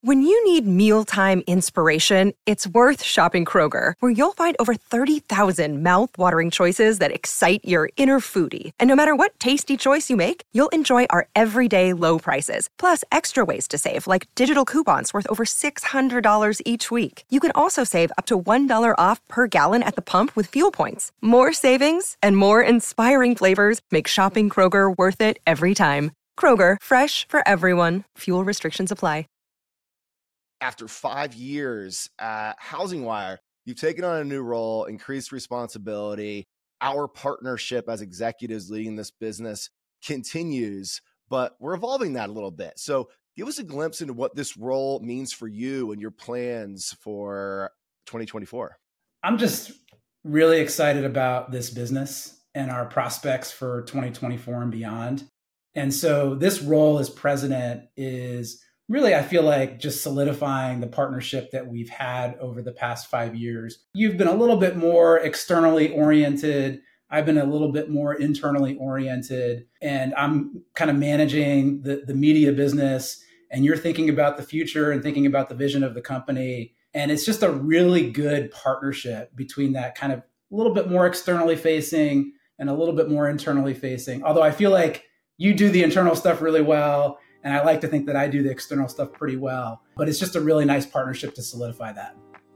When you need mealtime inspiration, it's worth shopping Kroger, where you'll find over 30,000 mouth-watering choices that excite your inner foodie. And no matter what tasty choice you make, you'll enjoy our everyday low prices, plus extra ways to save, like digital coupons worth over $600 each week. You can also save up to $1 off per gallon at the pump with fuel points. More savings and more inspiring flavors make shopping Kroger worth it every time. Kroger, fresh for everyone. Fuel restrictions apply. After 5 years at Housing Wire, you've taken on a new role, increased responsibility. Our partnership as executives leading this business continues, but we're evolving that a little bit. So give us a glimpse into what this role means for you and your plans for 2024. I'm just really excited about this business and our prospects for 2024 and beyond. And so this role as president is really, I feel like, just solidifying the partnership that we've had over the past 5 years. You've been a little bit more externally oriented. I've been a little bit more internally oriented, and I'm kind of managing the media business, and you're thinking about the future and thinking about the vision of the company. And it's just a really good partnership between that kind of a little bit more externally facing and a little bit more internally facing. Although I feel like you do the internal stuff really well, and I like to think that I do the external stuff pretty well. But it's just a really nice partnership to solidify that.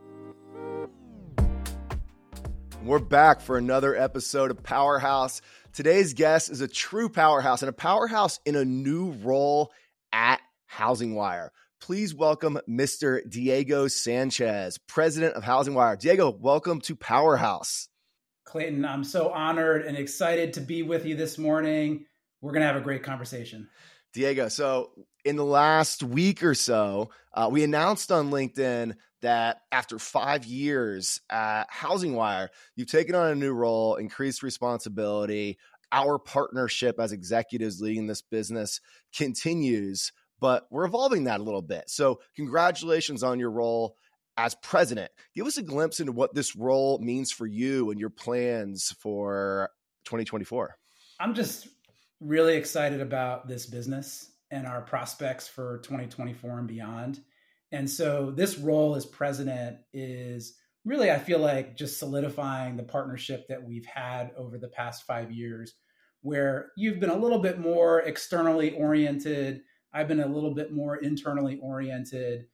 We're back for another episode of Powerhouse. Today's guest is a true powerhouse, and a powerhouse in a new role at Housing Wire. Please welcome Mr. Diego Sanchez, president of Housing Wire. Diego, welcome to Powerhouse. Clayton, I'm so honored and excited to be with you this morning. We're going to have a great conversation. Diego, so in the last week or so, we announced on LinkedIn that after 5 years at Housing Wire, you've taken on a new role, increased responsibility. Our partnership as executives leading this business continues, but we're evolving that a little bit. So congratulations on your role as president. Give us a glimpse into what this role means for you and your plans for 2024. I'm just really excited about this business and our prospects for 2024 and beyond. And so this role as president is really, I feel like, just solidifying the partnership that we've had over the past 5 years, where you've been a little bit more externally oriented. I've been a little bit more internally oriented.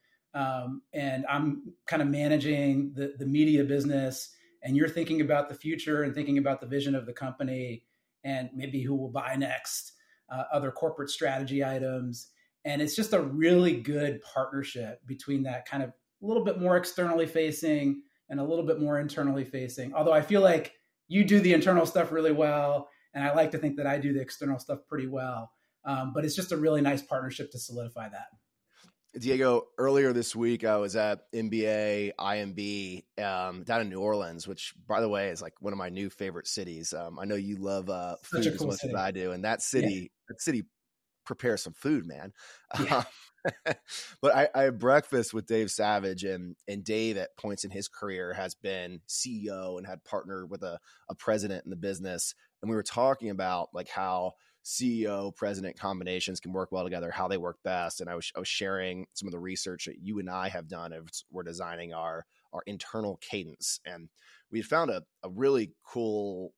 And I'm kind of managing the media business, and you're thinking about the future and thinking about the vision of the company and maybe who will buy next, other corporate strategy items. And it's just a really good partnership between that kind of a little bit more externally facing and a little bit more internally facing. Although I feel like you do the internal stuff really well, and I like to think that I do the external stuff pretty well. But it's just a really nice partnership to solidify that. Diego, earlier this week, I was at NBA IMB down in New Orleans, which, by the way, is like one of my new favorite cities. I know you love food as much as I do, and that city prepares some food, man. Yeah. But I had breakfast with Dave Savage, and Dave at points in his career has been CEO and had partnered with a president in the business. And we were talking about like how CEO president combinations can work well together, how they work best. And I was sharing some of the research that you and I have done as we're designing our internal cadence. And we found a really cool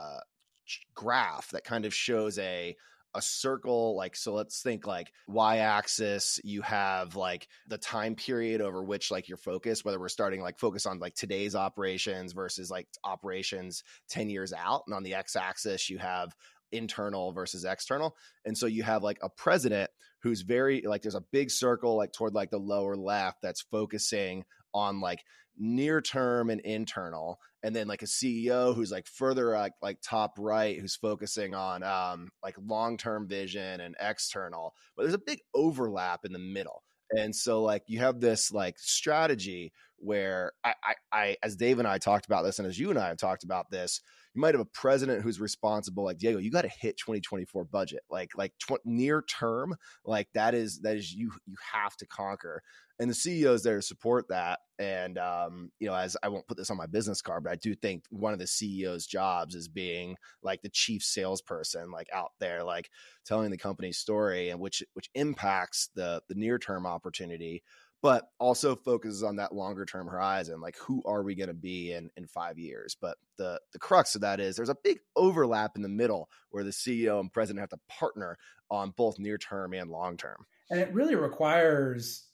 graph that kind of shows a circle. Like, so let's think like y-axis, you have like the time period over which like you're focused, whether we're starting like focus on like today's operations versus like operations 10 years out. And on the x-axis, you have internal versus external. And so you have like a president who's very like, there's a big circle like toward like the lower left that's focusing on like near term and internal. And then like a CEO who's like further like top right, who's focusing on like long-term vision and external, but there's a big overlap in the middle. And so like you have this like strategy where I as Dave and I talked about this, and as you and I have talked about this, you might have a president who's responsible, like Diego, you got to hit 2024 budget, near term, like that is you have to conquer. And the CEO is there to support that. And, as I won't put this on my business card, but I do think one of the CEO's jobs is being like the chief salesperson, like out there, like telling the company's story, and which impacts the near term opportunity, but also focuses on that longer term horizon. Like, who are we going to be in 5 years? But the crux of that is there's a big overlap in the middle where the CEO and president have to partner on both near term and long term. And it really requires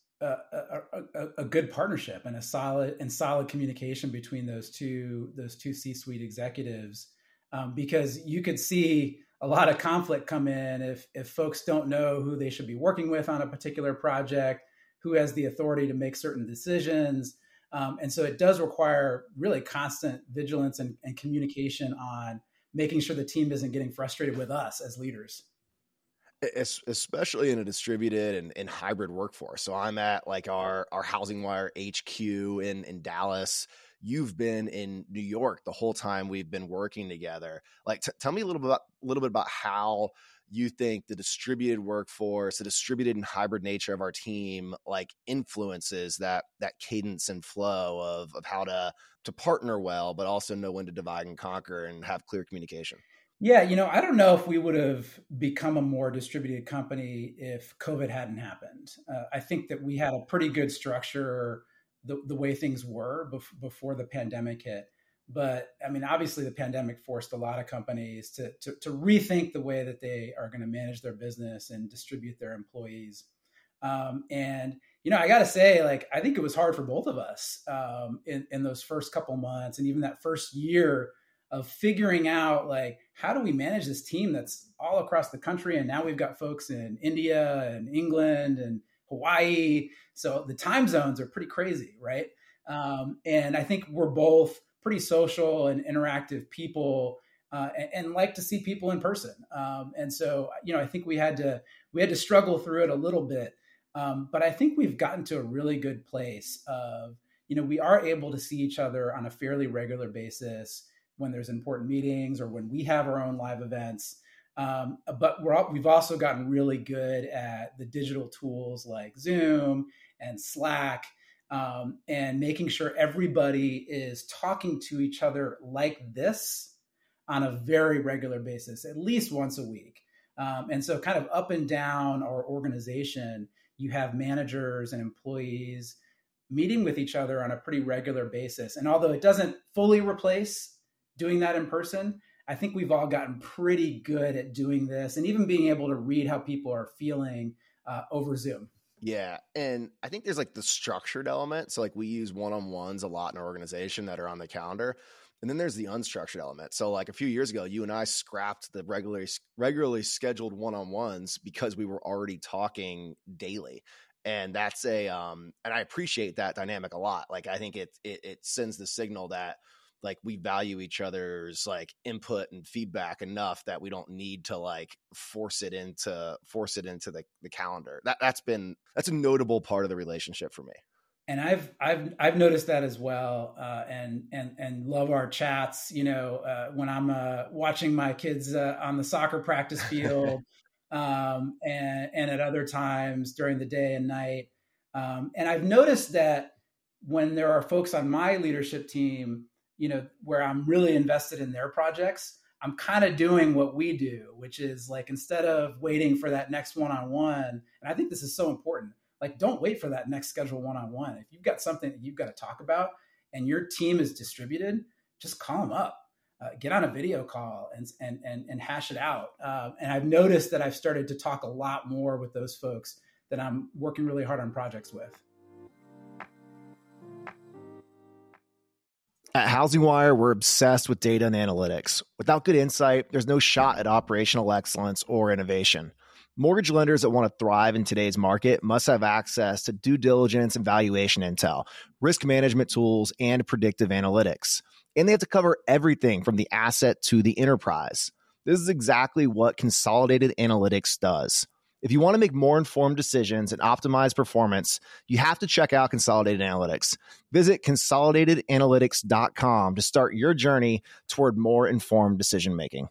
a good partnership and solid communication between those two C-suite executives, because you could see a lot of conflict come in if folks don't know who they should be working with on a particular project, who has the authority to make certain decisions. And so it does require really constant vigilance and communication on making sure the team isn't getting frustrated with us as leaders. Especially in a distributed and hybrid workforce. So I'm at like our HousingWire HQ in Dallas. You've been in New York the whole time we've been working together. Like, tell me a little bit about how you think the distributed workforce, the distributed and hybrid nature of our team, like influences that cadence and flow of how to partner well, but also know when to divide and conquer and have clear communication. Yeah, I don't know if we would have become a more distributed company if COVID hadn't happened. I think that we had a pretty good structure the way things were before the pandemic hit. But I mean, obviously the pandemic forced a lot of companies to rethink the way that they are going to manage their business and distribute their employees. And I got to say, like, I think it was hard for both of us in those first couple months, and even that first year of figuring out, like, how do we manage this team that's all across the country? And now we've got folks in India and England and Hawaii. So the time zones are pretty crazy, right? And I think we're both pretty social and interactive people, and like to see people in person. And so, I think we had to struggle through it a little bit. But I think we've gotten to a really good place of, we are able to see each other on a fairly regular basis when there's important meetings or when we have our own live events. But we've also gotten really good at the digital tools like Zoom and Slack, and making sure everybody is talking to each other like this on a very regular basis, at least once a week. And so kind of up and down our organization, you have managers and employees meeting with each other on a pretty regular basis. And although it doesn't fully replace doing that in person, I think we've all gotten pretty good at doing this and even being able to read how people are feeling over Zoom. Yeah. And I think there's like the structured element. So like we use one-on-ones a lot in our organization that are on the calendar. And then there's the unstructured element. So like a few years ago, you and I scrapped the regularly scheduled one-on-ones because we were already talking daily. And that's and I appreciate that dynamic a lot. Like, I think it sends the signal that like we value each other's like input and feedback enough that we don't need to like force it into the calendar. That's a notable part of the relationship for me. And I've noticed that as well, and love our chats. When I'm watching my kids on the soccer practice field, and at other times during the day and night. And I've noticed that when there are folks on my leadership team, where I'm really invested in their projects, I'm kind of doing what we do, which is like, instead of waiting for that next one-on-one, and I think this is so important, like, don't wait for that next scheduled one-on-one. If you've got something that you've got to talk about and your team is distributed, just call them up, get on a video call and hash it out. And I've noticed that I've started to talk a lot more with those folks that I'm working really hard on projects with. At HousingWire, we're obsessed with data and analytics. Without good insight, there's no shot at operational excellence or innovation. Mortgage lenders that want to thrive in today's market must have access to due diligence and valuation intel, risk management tools, and predictive analytics. And they have to cover everything from the asset to the enterprise. This is exactly what Consolidated Analytics does. If you want to make more informed decisions and optimize performance, you have to check out Consolidated Analytics. Visit consolidatedanalytics.com to start your journey toward more informed decision-making.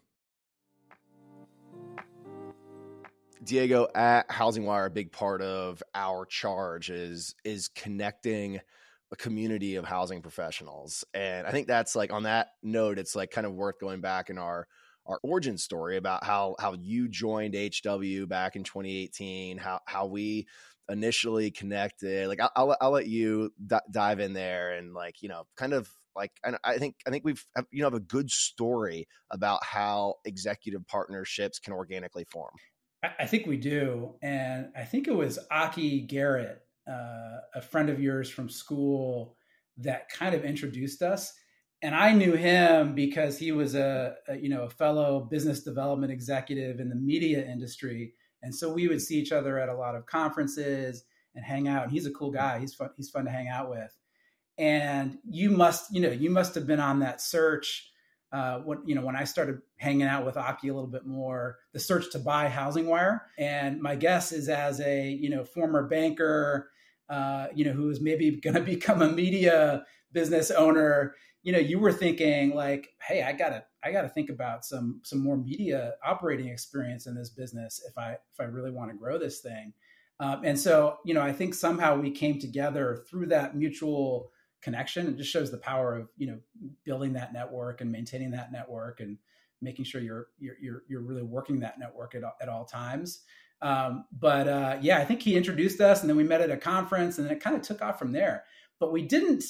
Diego, at HousingWire, a big part of our charge is connecting a community of housing professionals. And I think that's like, on that note, it's like kind of worth going back in our origin story about how you joined HW back in 2018, how we initially connected. Like I'll let you dive in there and like, you know, kind of like, I think we've, you know, have a good story about how executive partnerships can organically form. I think we do. And I think it was Aki Garrett, a friend of yours from school, that kind of introduced us. And I knew him because he was a fellow business development executive in the media industry. And so we would see each other at a lot of conferences and hang out. And he's a cool guy. He's fun to hang out with. And you must have been on that search when I started hanging out with Aki a little bit more, the search to buy HousingWire. And my guess is, as a, former banker, who is maybe going to become a media business owner, you were thinking like, hey, I gotta think about some more media operating experience in this business if I really want to grow this thing. And so, I think somehow we came together through that mutual connection. It just shows the power of, building that network and maintaining that network and making sure you're really working that network at all times. I think he introduced us, and then we met at a conference, and then it kind of took off from there. But we didn't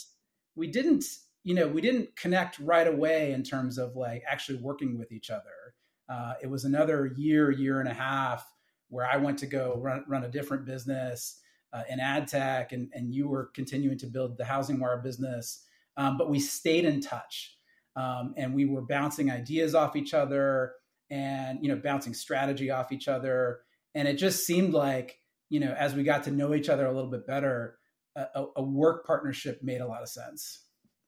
connect right away in terms of like actually working with each other. It was another year and a half where I went to go run a different business in ad tech, and you were continuing to build the HousingWire business. But we stayed in touch, and we were bouncing ideas off each other and, bouncing strategy off each other. And it just seemed like, as we got to know each other a little bit better, a work partnership made a lot of sense.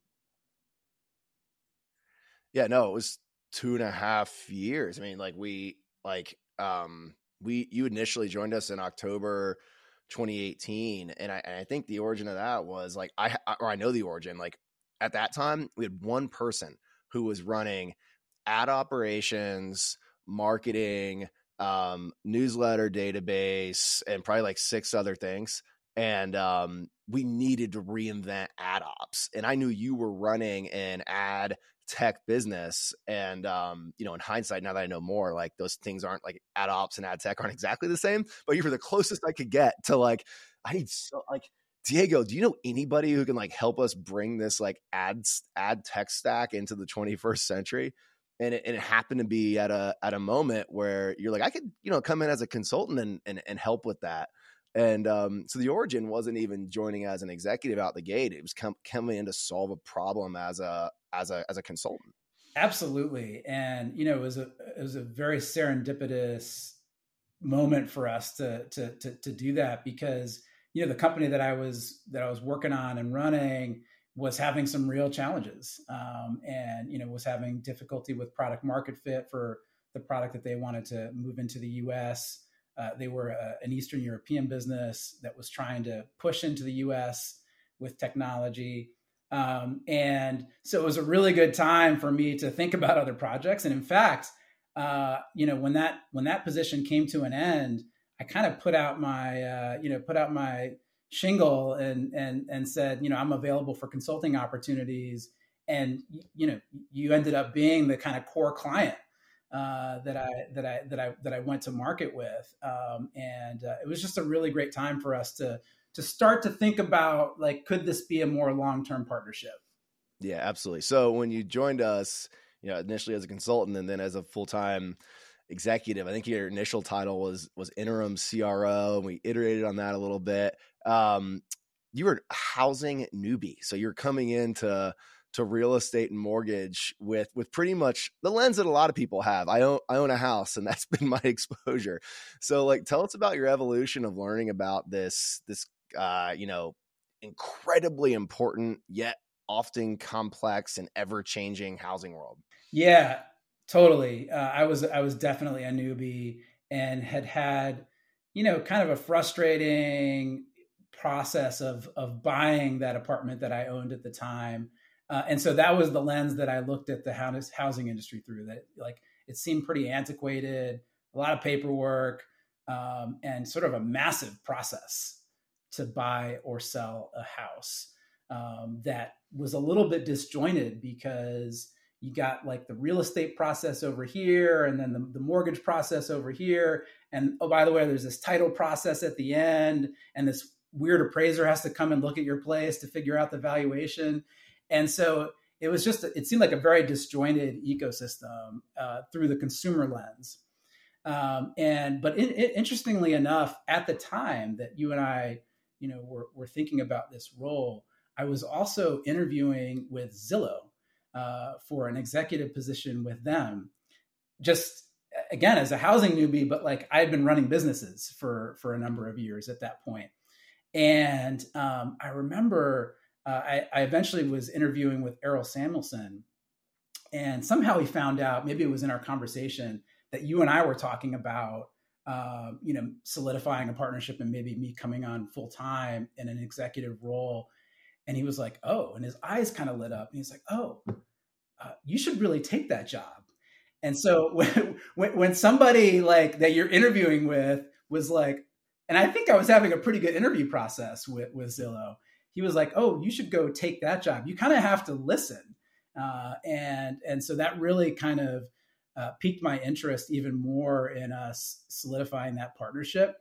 Yeah, no, it was 2.5 years. I mean, you initially joined us in October 2018. And I think the origin of that was like, I know the origin, like at that time we had one person who was running ad operations, marketing, newsletter database, and probably like 6 other things. And we needed to reinvent ad ops. And I knew you were running an ad tech business. And, in hindsight, now that I know more, like those things aren't like ad ops and ad tech aren't exactly the same, but you were the closest I could get to like, Diego, do you know anybody who can like help us bring this like ad tech stack into the 21st century? And it happened to be at a moment where you're like, I could, come in as a consultant and help with that. And so the origin wasn't even joining as an executive out the gate. It was coming in to solve a problem as a consultant. Absolutely. And, it was a very serendipitous moment for us to do that, because, the company that I was working on and running was having some real challenges, and, was having difficulty with product market fit for the product that they wanted to move into the US. They were an Eastern European business that was trying to push into the US with technology. And so it was a really good time for me to think about other projects. And in fact, when that position came to an end, I kind of put out my shingle and said, I'm available for consulting opportunities. And, you ended up being the kind of core client that I went to market with. It was just a really great time for us to start to think about, like, could this be a more long-term partnership? Yeah, absolutely. So when you joined us, initially as a consultant and then as a full-time executive, I think your initial title was interim CRO, and we iterated on that a little bit. You were a housing newbie. So you're coming into real estate and mortgage with pretty much the lens that a lot of people have. I own a house, and that's been my exposure. So like, tell us about your evolution of learning about this incredibly important yet often complex and ever-changing housing world. Yeah, totally. I was definitely a newbie and had kind of a frustrating process of buying that apartment that I owned at the time. And so that was the lens that I looked at the housing industry through. That like it seemed pretty antiquated, a lot of paperwork, and sort of a massive process to buy or sell a house that was a little bit disjointed because you got like the real estate process over here and then the mortgage process over here. And oh, by the way, there's this title process at the end, and this weird appraiser has to come and look at your place to figure out the valuation. And so it was just, it seemed like a very disjointed ecosystem through the consumer lens. But interestingly enough, at the time that you and I, were thinking about this role, I was also interviewing with Zillow for an executive position with them. Just again, as a housing newbie, but like I had been running businesses for a number of years at that point. And I remember I eventually was interviewing with Errol Samuelson, and somehow he found out, maybe it was in our conversation, that you and I were talking about, solidifying a partnership and maybe me coming on full time in an executive role. And he was like, oh, and his eyes kind of lit up. And he's like, oh, you should really take that job. And so when somebody like that you're interviewing with was like, and I think I was having a pretty good interview process with Zillow, he was like, oh, you should go take that job. You kind of have to listen. And so that really kind of piqued my interest even more in us solidifying that partnership.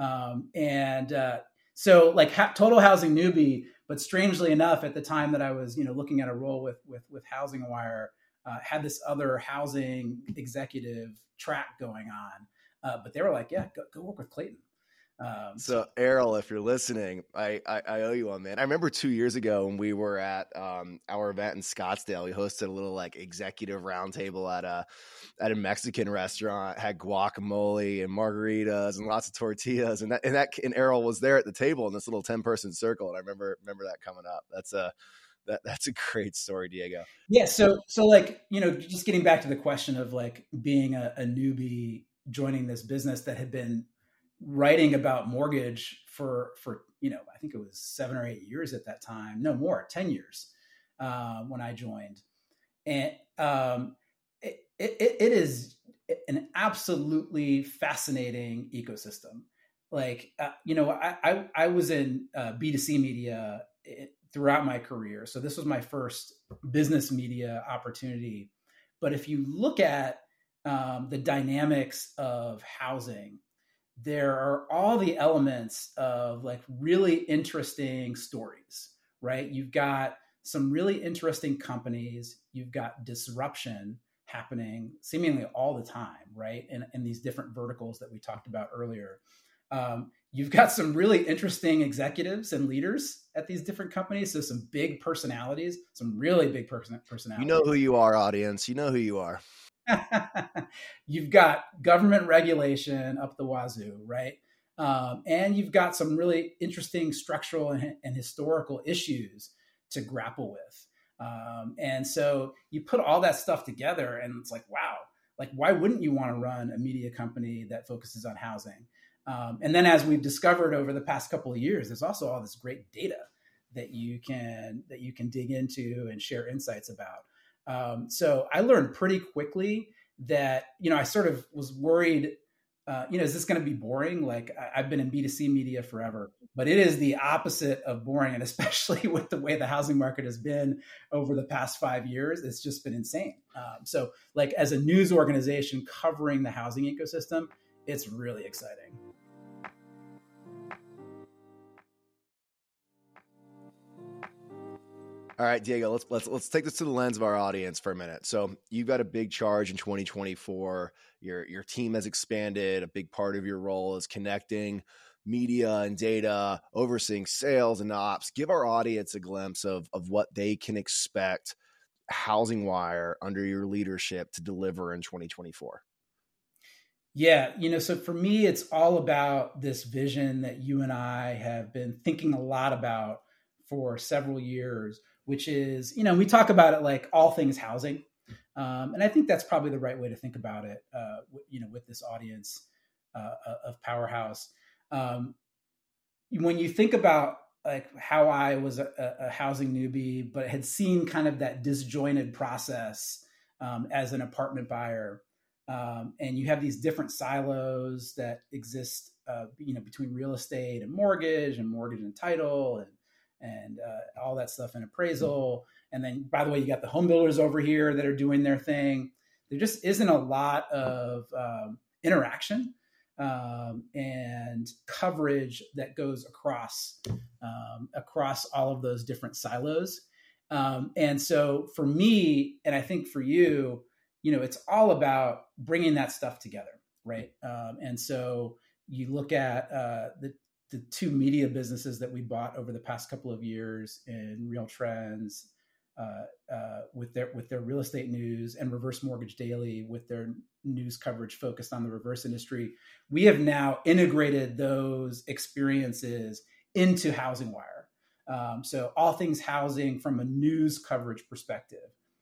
So like total housing newbie, but strangely enough, at the time that I was, looking at a role with Housing Wire, had this other housing executive track going on. But they were like, yeah, go work with Clayton. So Errol, if you're listening, I owe you one, man. I remember 2 years ago when we were at our event in Scottsdale, we hosted a little like executive roundtable at a Mexican restaurant, had guacamole and margaritas and lots of tortillas, and Errol was there at the table in this little 10-person circle, and I remember that coming up. That's a great story, Diego. Yeah. So like, just getting back to the question of like being a newbie joining this business that had been writing about mortgage for I think it was 7 or 8 years at that time, no more, 10 years when I joined. And it is an absolutely fascinating ecosystem. Like, I was in B2C media throughout my career. So this was my first business media opportunity. But if you look at the dynamics of housing, there are all the elements of like really interesting stories, right? You've got some really interesting companies. You've got disruption happening seemingly all the time, right? In these different verticals that we talked about earlier. You've got some really interesting executives and leaders at these different companies. So some big personalities, some really big personalities. You know who you are, audience. You know who you are. You've got government regulation up the wazoo, right? And you've got some really interesting structural and historical issues to grapple with. And so you put all that stuff together and it's like, wow, like why wouldn't you want to run a media company that focuses on housing? And then as we've discovered over the past couple of years, there's also all this great data that you can dig into and share insights about. So I learned pretty quickly that, I sort of was worried, is this going to be boring? Like I've been in B2C media forever, but it is the opposite of boring. And especially with the way the housing market has been over the past 5 years, it's just been insane. So like as a news organization covering the housing ecosystem, it's really exciting. All right, Diego, let's take this to the lens of our audience for a minute. So you've got a big charge in 2024. Your team has expanded. A big part of your role is connecting media and data, overseeing sales and ops. Give our audience a glimpse of what they can expect Housing Wire under your leadership to deliver in 2024. Yeah, so for me, it's all about this vision that you and I have been thinking a lot about for several years, which is, we talk about it like all things housing. And I think that's probably the right way to think about it, with this audience. of Powerhouse. When you think about like how I was a housing newbie, but had seen kind of that disjointed process as an apartment buyer, and you have these different silos that exist, between real estate and mortgage and title and all that stuff and appraisal. And then, by the way, you got the home builders over here that are doing their thing. There just isn't a lot of interaction and coverage that goes across all of those different silos. And so for me, and I think for you, it's all about bringing that stuff together, right? And so you look at the two media businesses that we bought over the past couple of years in Real Trends, with their real estate news, and Reverse Mortgage Daily with their news coverage focused on the reverse industry. We have now integrated those experiences into Housing Wire. So all things housing from a news coverage perspective.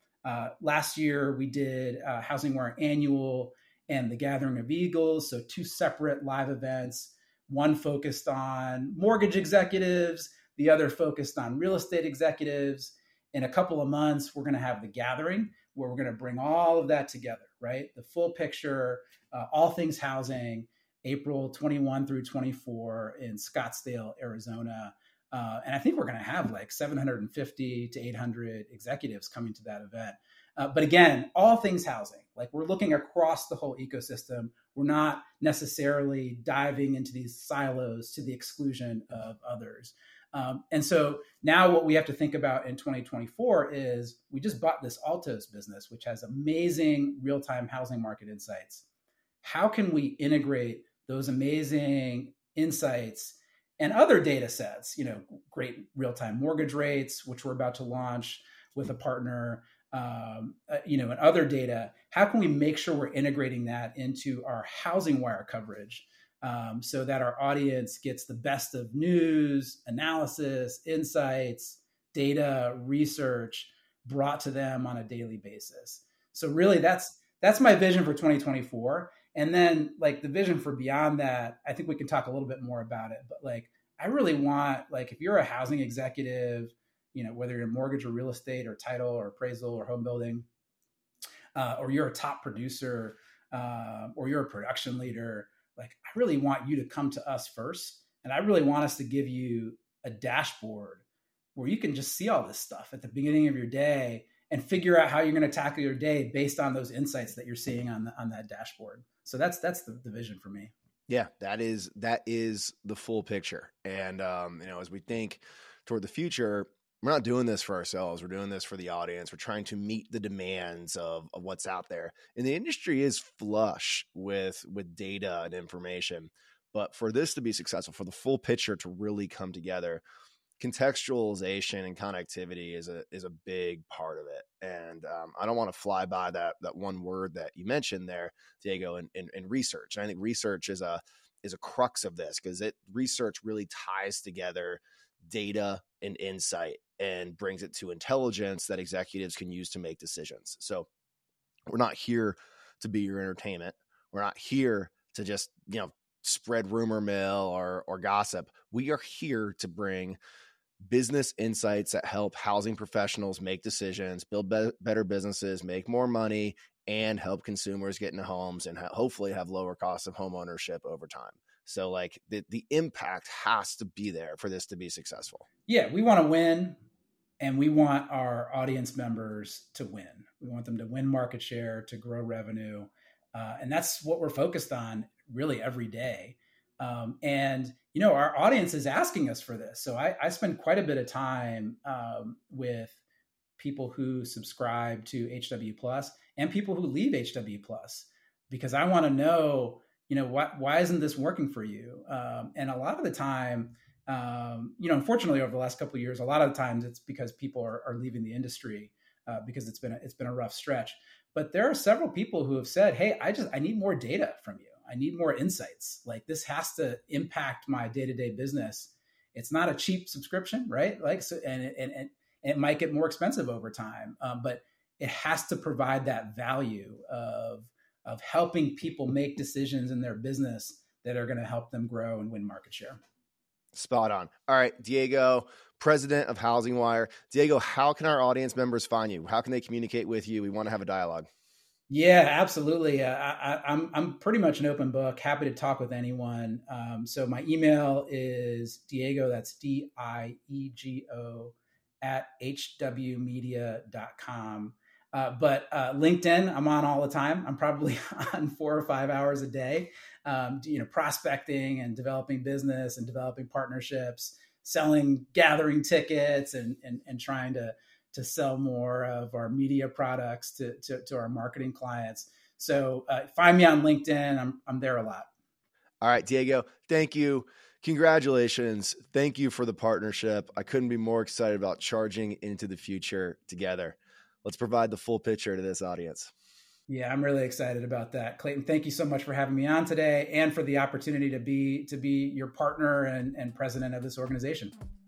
Last year we did Housing Wire Annual and The Gathering of Eagles. So two separate live events, one focused on mortgage executives, the other focused on real estate executives. In a couple of months, we're going to have The Gathering, where we're going to bring all of that together, right? The full picture, all things housing, April 21 through 24 in Scottsdale, Arizona. And I think we're going to have like 750 to 800 executives coming to that event. But again, all things housing, like we're looking across the whole ecosystem. We're not necessarily diving into these silos to the exclusion of others. And so now what we have to think about in 2024 is we just bought this Altos business, which has amazing real-time housing market insights. How can we integrate those amazing insights and other data sets, great real-time mortgage rates, which we're about to launch with a partner, and other data? How can we make sure we're integrating that into our Housing Wire coverage? So that our audience gets the best of news, analysis, insights, data, research brought to them on a daily basis. So really that's my vision for 2024. And then like the vision for beyond that, I think we can talk a little bit more about it, but like, I really want, like, if you're a housing executive, whether you're in mortgage or real estate or title or appraisal or home building, or you're a top producer, or you're a production leader, like, I really want you to come to us first. And I really want us to give you a dashboard where you can just see all this stuff at the beginning of your day and figure out how you're going to tackle your day based on those insights that you're seeing on that dashboard. So that's the vision for me. Yeah, that is the full picture. And, as we think toward the future, we're not doing this for ourselves. We're doing this for the audience. We're trying to meet the demands of what's out there. And the industry is flush with data and information. But for this to be successful, for the full picture to really come together, contextualization and connectivity is a big part of it. And I don't want to fly by that one word that you mentioned there, Diego, in research. And I think research is a crux of this, because research really ties together data and insight and brings it to intelligence that executives can use to make decisions. So we're not here to be your entertainment. We're not here to just, spread rumor mill or gossip. We are here to bring business insights that help housing professionals make decisions, build better businesses, make more money, and help consumers get into homes and hopefully have lower costs of home ownership over time. So like the impact has to be there for this to be successful. Yeah, we want to win, and we want our audience members to win. We want them to win market share, to grow revenue. And that's what we're focused on really every day. And, our audience is asking us for this. So I spend quite a bit of time with people who subscribe to HW Plus and people who leave HW Plus, because I want to know, why isn't this working for you? And a lot of the time, unfortunately, over the last couple of years, a lot of the times it's because people are leaving the industry because it's been a rough stretch. But there are several people who have said, "Hey, I need more data from you. I need more insights. Like, this has to impact my day-to-day business. It's not a cheap subscription, right? Like, so, and it might get more expensive over time, but it has to provide that value of of helping people make decisions in their business that are going to help them grow and win market share. Spot on. All right, Diego, president of HousingWire. Diego, how can our audience members find you? How can they communicate with you? We want to have a dialogue. Yeah, absolutely. I'm pretty much an open book. Happy to talk with anyone. So my email is Diego, that's DIEGO @hwmedia.com. But LinkedIn, I'm on all the time. I'm probably on 4 or 5 hours a day, prospecting and developing business and developing partnerships, gathering tickets and trying to sell more of our media products to our marketing clients. So find me on LinkedIn. I'm there a lot. All right, Diego, thank you. Congratulations. Thank you for the partnership. I couldn't be more excited about charging into the future together. Let's provide the full picture to this audience. Yeah, I'm really excited about that. Clayton, thank you so much for having me on today and for the opportunity to be your partner and president of this organization.